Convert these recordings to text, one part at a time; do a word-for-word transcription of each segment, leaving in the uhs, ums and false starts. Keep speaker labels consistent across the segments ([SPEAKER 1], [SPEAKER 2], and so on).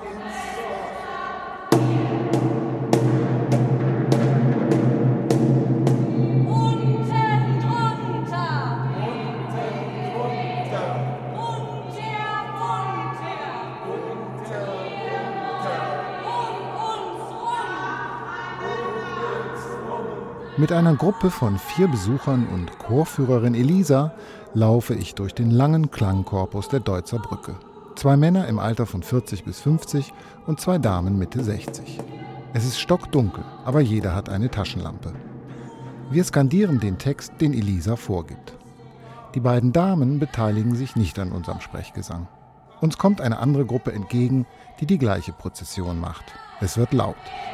[SPEAKER 1] Mit einer Gruppe von vier Besuchern und Chorführerin Elisa laufe ich durch den langen Klangkorpus der Deutzer Brücke. Zwei Männer im Alter von vierzig bis fünfzig und zwei Damen Mitte sechzig. Es ist stockdunkel, aber jeder hat eine Taschenlampe. Wir skandieren den Text, den Elisa vorgibt. Die beiden Damen beteiligen sich nicht an unserem Sprechgesang. Uns kommt eine andere Gruppe entgegen, die die gleiche Prozession macht. Es wird laut.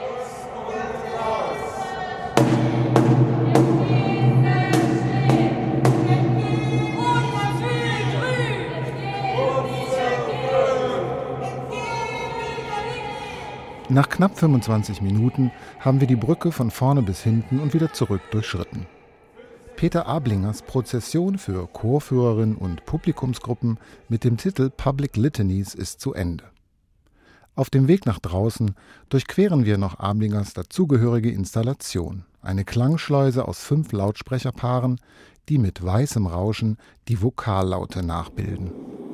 [SPEAKER 1] Nach knapp fünfundzwanzig Minuten haben wir die Brücke von vorne bis hinten und wieder zurück durchschritten. Peter Ablingers Prozession für Chorführerin und Publikumsgruppen mit dem Titel Public Litanies ist zu Ende. Auf dem Weg nach draußen durchqueren wir noch Ablingers dazugehörige Installation, eine Klangschleuse aus fünf Lautsprecherpaaren, die mit weißem Rauschen die Vokallaute nachbilden.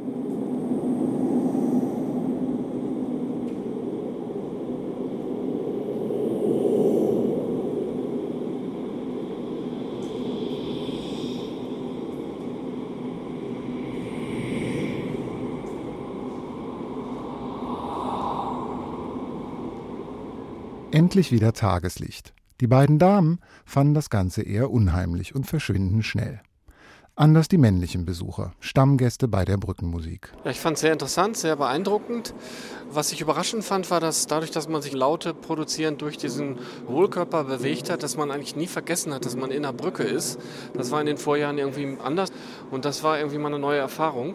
[SPEAKER 1] Endlich wieder Tageslicht. Die beiden Damen fanden das Ganze eher unheimlich und verschwinden schnell. Anders die männlichen Besucher, Stammgäste bei der Brückenmusik.
[SPEAKER 2] Ja, ich fand es sehr interessant, sehr beeindruckend. Was ich überraschend fand, war, dass dadurch, dass man sich Laute produzieren durch diesen Hohlkörper bewegt hat, dass man eigentlich nie vergessen hat, dass man in der Brücke ist. Das war in den Vorjahren irgendwie anders und das war irgendwie mal eine neue Erfahrung.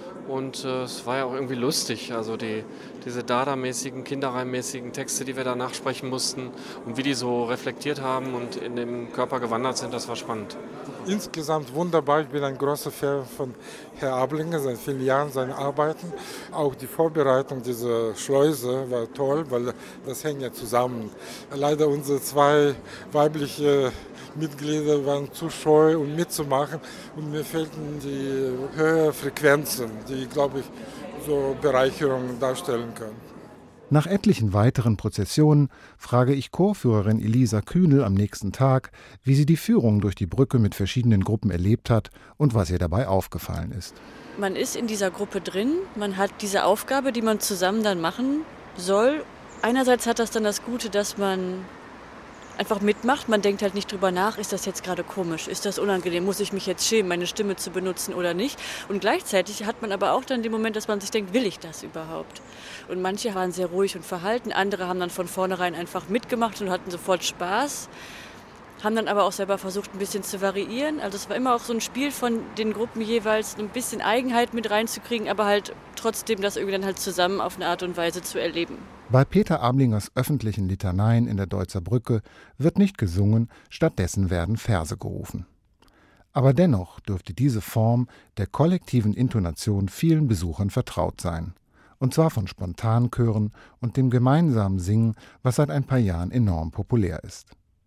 [SPEAKER 2] Und äh, es war ja auch irgendwie lustig, also die, diese Dada-mäßigen, Kinderreimmäßigen Texte, die wir da nachsprechen mussten und wie die so reflektiert haben und in dem Körper gewandert sind, das war spannend.
[SPEAKER 3] Insgesamt wunderbar, ich bin ein großer Fan von Herrn Ablinger, seit vielen Jahren seine Arbeiten. Auch die Vorbereitung dieser Schleuse war toll, weil das hängt ja zusammen. Leider unsere zwei weibliche Mitglieder waren zu scheu, um mitzumachen und mir fehlten die höheren Frequenzen, die, glaube ich, so Bereicherung darstellen können.
[SPEAKER 1] Nach etlichen weiteren Prozessionen frage ich Chorführerin Elisa Kühnel am nächsten Tag, wie sie die Führung durch die Brücke mit verschiedenen Gruppen erlebt hat und was ihr dabei aufgefallen ist.
[SPEAKER 4] Man ist in dieser Gruppe drin, man hat diese Aufgabe, die man zusammen dann machen soll. Einerseits hat das dann das Gute, dass man einfach mitmacht. Man denkt halt nicht drüber nach, ist das jetzt gerade komisch, ist das unangenehm, muss ich mich jetzt schämen, meine Stimme zu benutzen oder nicht. Und gleichzeitig hat man aber auch dann den Moment, dass man sich denkt, will ich das überhaupt? Und manche waren sehr ruhig und verhalten, andere haben dann von vornherein einfach mitgemacht und hatten sofort Spaß, haben dann aber auch selber versucht, ein bisschen zu variieren. Also es war immer auch so ein Spiel von den Gruppen jeweils, ein bisschen Eigenheit mit reinzukriegen, aber halt trotzdem das irgendwie dann halt zusammen auf eine Art und Weise zu erleben.
[SPEAKER 1] Bei Peter Ablingers öffentlichen Litaneien in der Deutzer Brücke wird nicht gesungen, stattdessen werden Verse gerufen. Aber dennoch dürfte diese Form der kollektiven Intonation vielen Besuchern vertraut sein. Und zwar von Spontanchören und dem gemeinsamen Singen, was seit ein paar Jahren enorm populär ist.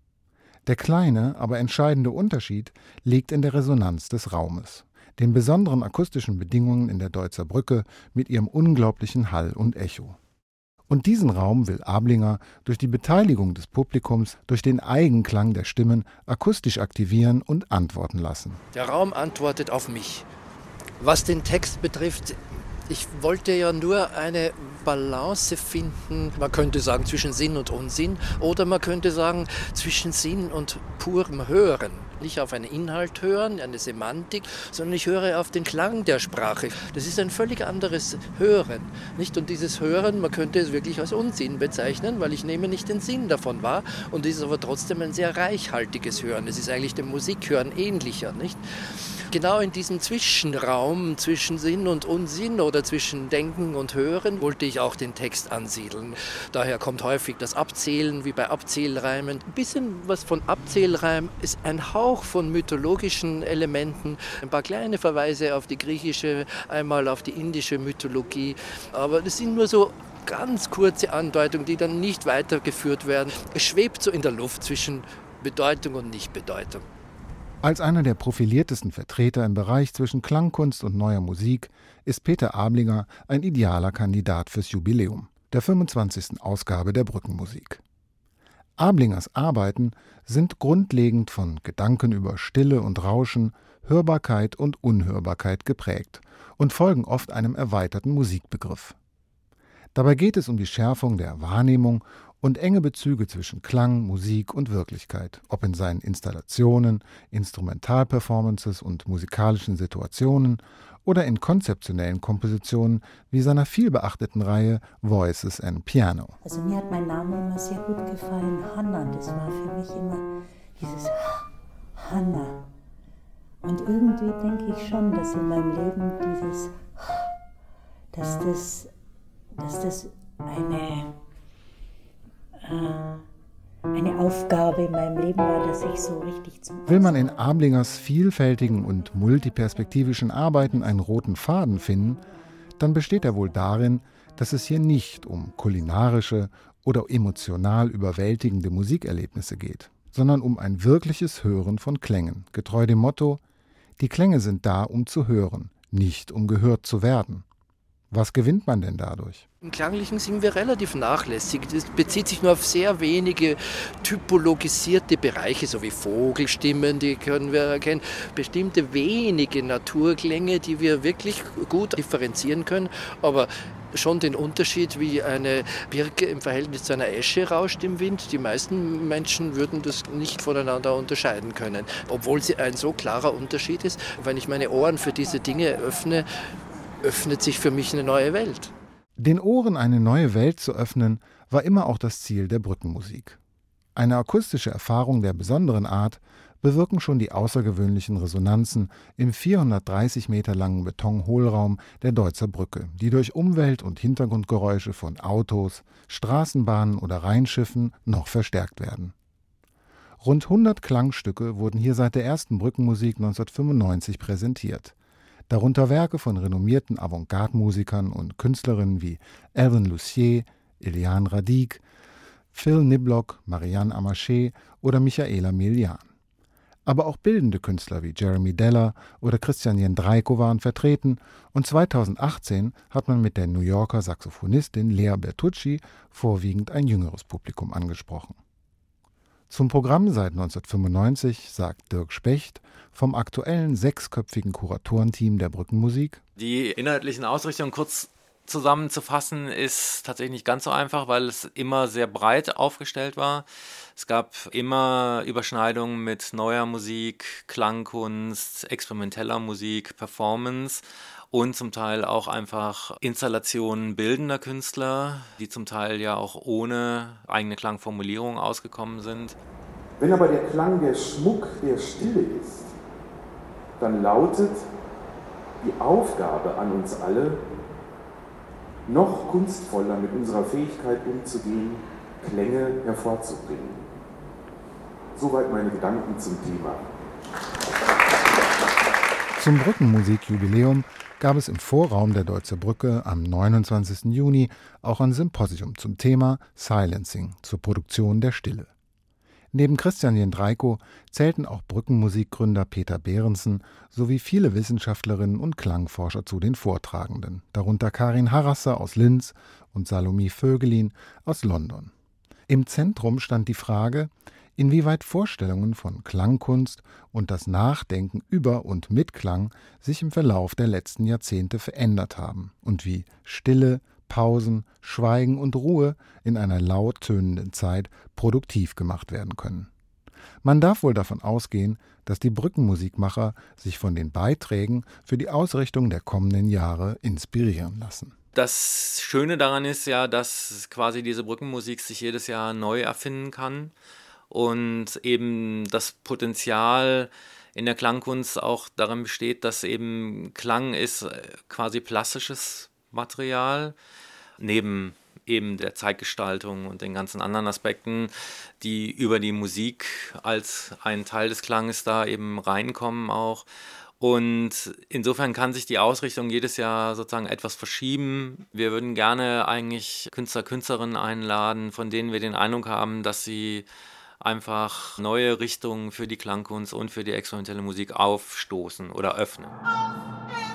[SPEAKER 1] Der kleine, aber entscheidende Unterschied liegt in der Resonanz des Raumes, den besonderen akustischen Bedingungen in der Deutzer Brücke mit ihrem unglaublichen Hall und Echo. Und diesen Raum will Ablinger durch die Beteiligung des Publikums, durch den Eigenklang der Stimmen akustisch aktivieren und antworten lassen.
[SPEAKER 5] Der Raum antwortet auf mich. Was den Text betrifft, ich wollte ja nur eine Balance finden, man könnte sagen zwischen Sinn und Unsinn oder man könnte sagen zwischen Sinn und purem Hören. Nicht auf einen Inhalt hören, eine Semantik, sondern ich höre auf den Klang der Sprache. Das ist ein völlig anderes Hören. Nicht? Und dieses Hören, man könnte es wirklich als Unsinn bezeichnen, weil ich nehme nicht den Sinn davon wahr und es ist aber trotzdem ein sehr reichhaltiges Hören. Es ist eigentlich dem Musikhören ähnlicher. Nicht? Genau in diesem Zwischenraum zwischen Sinn und Unsinn oder zwischen Denken und Hören wollte ich auch den Text ansiedeln. Daher kommt häufig das Abzählen wie bei Abzählreimen. Ein bisschen was von Abzählreim ist ein Hauch von mythologischen Elementen. Ein paar kleine Verweise auf die griechische, einmal auf die indische Mythologie. Aber das sind nur so ganz kurze Andeutungen, die dann nicht weitergeführt werden. Es schwebt so in der Luft zwischen Bedeutung und Nichtbedeutung.
[SPEAKER 1] Als einer der profiliertesten Vertreter im Bereich zwischen Klangkunst und neuer Musik ist Peter Ablinger ein idealer Kandidat fürs Jubiläum, der fünfundzwanzigsten Ausgabe der Brückenmusik. Ablingers Arbeiten sind grundlegend von Gedanken über Stille und Rauschen, Hörbarkeit und Unhörbarkeit geprägt und folgen oft einem erweiterten Musikbegriff. Dabei geht es um die Schärfung der Wahrnehmung und enge Bezüge zwischen Klang, Musik und Wirklichkeit, ob in seinen Installationen, Instrumentalperformances und musikalischen Situationen oder in konzeptionellen Kompositionen wie seiner vielbeachteten Reihe Voices and Piano.
[SPEAKER 6] Also mir hat mein Name immer sehr gut gefallen, Hanna. Das war für mich immer dieses Hanna. Und irgendwie denke ich schon, dass in meinem Leben dieses, dass das, dass das eine, äh, eine Aufgabe in meinem Leben war, dass ich so richtig zum...
[SPEAKER 1] Will man in Ablingers vielfältigen und multiperspektivischen Arbeiten einen roten Faden finden, dann besteht er wohl darin, dass es hier nicht um kulinarische oder emotional überwältigende Musikerlebnisse geht, sondern um ein wirkliches Hören von Klängen, getreu dem Motto: Die Klänge sind da, um zu hören, nicht um gehört zu werden. Was gewinnt man denn dadurch?
[SPEAKER 5] Im Klanglichen sind wir relativ nachlässig. Das bezieht sich nur auf sehr wenige typologisierte Bereiche, so wie Vogelstimmen, die können wir erkennen. Bestimmte wenige Naturklänge, die wir wirklich gut differenzieren können, aber schon den Unterschied, wie eine Birke im Verhältnis zu einer Esche rauscht im Wind. Die meisten Menschen würden das nicht voneinander unterscheiden können, obwohl sie ein so klarer Unterschied ist. Wenn ich meine Ohren für diese Dinge öffne, öffnet sich für mich eine neue Welt.
[SPEAKER 1] Den Ohren eine neue Welt zu öffnen, war immer auch das Ziel der Brückenmusik. Eine akustische Erfahrung der besonderen Art bewirken schon die außergewöhnlichen Resonanzen im vierhundertdreißig Meter langen Betonhohlraum der Deutzer Brücke, die durch Umwelt- und Hintergrundgeräusche von Autos, Straßenbahnen oder Rheinschiffen noch verstärkt werden. Rund hundert Klangstücke wurden hier seit der ersten Brückenmusik neunzehnhundertfünfundneunzig präsentiert. Darunter Werke von renommierten Avantgarde-Musikern und Künstlerinnen wie Alvin Lucier, Eliane Radic, Phil Niblock, Marianne Amaché oder Michaela Milian. Aber auch bildende Künstler wie Jeremy Deller oder Christian Jędrejko waren vertreten und zweitausendachtzehn hat man mit der New Yorker Saxophonistin Lea Bertucci vorwiegend ein jüngeres Publikum angesprochen. Zum Programm seit neunzehnhundertfünfundneunzig sagt Dirk Specht vom aktuellen sechsköpfigen Kuratorenteam der Brückenmusik:
[SPEAKER 7] Die inhaltlichen Ausrichtungen kurz zusammenzufassen ist tatsächlich nicht ganz so einfach, weil es immer sehr breit aufgestellt war. Es gab immer Überschneidungen mit neuer Musik, Klangkunst, experimenteller Musik, Performance und zum Teil auch einfach Installationen bildender Künstler, die zum Teil ja auch ohne eigene Klangformulierung ausgekommen sind.
[SPEAKER 8] Wenn aber der Klang der Schmuck der Stille ist, dann lautet die Aufgabe an uns alle, noch kunstvoller mit unserer Fähigkeit umzugehen, Klänge hervorzubringen. Soweit meine Gedanken zum Thema.
[SPEAKER 1] Zum Brückenmusikjubiläum gab es im Vorraum der Deutzer Brücke am neunundzwanzigsten Juni auch ein Symposium zum Thema Silencing zur Produktion der Stille. Neben Christian Jędrejko zählten auch Brückenmusikgründer Peter Behrensen sowie viele Wissenschaftlerinnen und Klangforscher zu den Vortragenden, darunter Karin Harrasser aus Linz und Salomie Vögelin aus London. Im Zentrum stand die Frage, inwieweit Vorstellungen von Klangkunst und das Nachdenken über und mit Klang sich im Verlauf der letzten Jahrzehnte verändert haben und wie Stille, Pausen, Schweigen und Ruhe in einer laut tönenden Zeit produktiv gemacht werden können. Man darf wohl davon ausgehen, dass die Brückenmusikmacher sich von den Beiträgen für die Ausrichtung der kommenden Jahre inspirieren lassen.
[SPEAKER 7] Das Schöne daran ist ja, dass quasi diese Brückenmusik sich jedes Jahr neu erfinden kann und eben das Potenzial in der Klangkunst auch darin besteht, dass eben Klang ist quasi plastisches Material, neben eben der Zeitgestaltung und den ganzen anderen Aspekten, die über die Musik als ein Teil des Klanges da eben reinkommen auch. Und insofern kann sich die Ausrichtung jedes Jahr sozusagen etwas verschieben. Wir würden gerne eigentlich Künstler, Künstlerinnen einladen, von denen wir den Eindruck haben, dass sie einfach neue Richtungen für die Klangkunst und für die experimentelle Musik aufstoßen oder öffnen.